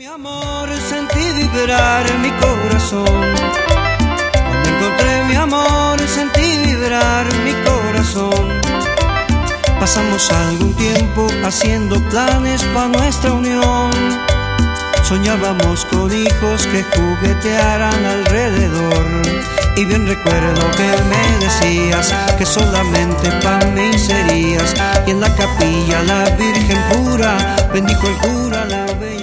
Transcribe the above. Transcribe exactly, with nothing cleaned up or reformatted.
Mi amor, sentí vibrar en mi corazón. Cuando encontré mi amor, sentí vibrar en mi corazón. Pasamos algún tiempo haciendo planes para nuestra unión. Soñábamos con hijos que juguetearan alrededor. Y bien recuerdo que me decías que solamente para mí serías. Y en la capilla la Virgen pura bendijo el cura la bella.